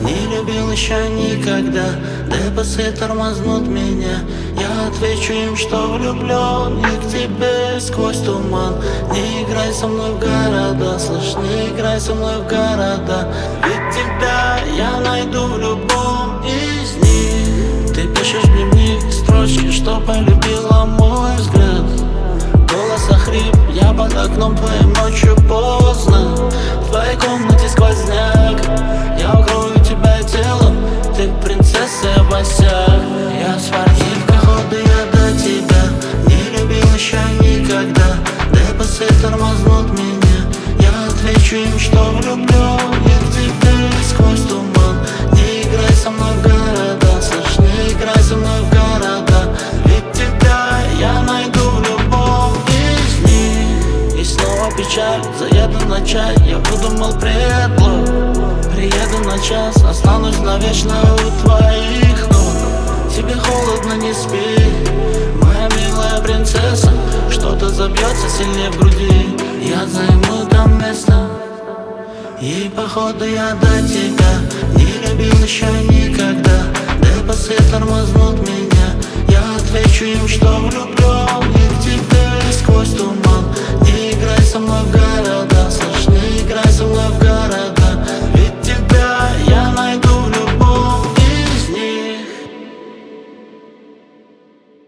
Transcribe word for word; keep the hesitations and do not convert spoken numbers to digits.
Не любил еще никогда, депосы тормознут меня. Я отвечу им, что влюблен не к тебе сквозь туман. Не играй со мной в города, слышь, не играй со мной в города. Ведь тебя я найду в любом из них. Ты пишешь дневник, строчки, что полюбила мой взгляд. Голос охрип, я под окном твоим ночью поздно. В твоей комнате сквозняк, я укрою тебя телом. Ты принцесса босяк. Я с фарнивка ходу, я до тебя. Не любил еще никогда, депосы тормознут меня. Я отвечу им, что влюблен не к тебе сквозь туман. Не играй со мной в города, слышь, не играй со мной в города. Ведь тебя я найду в любом из них. И снова печаль, заеду на чай, я выдумал предлог. Приеду на час, останусь навечно у твоих ног. Тебе холодно, не спи, моя милая принцесса. Что-то забьется сильнее в груди, я займу там место. И походу я до тебя не любил еще никогда, депосы тормознут меня. Я отвечу им, что влюблен не к тебе сквозь туман. Не играй со мной в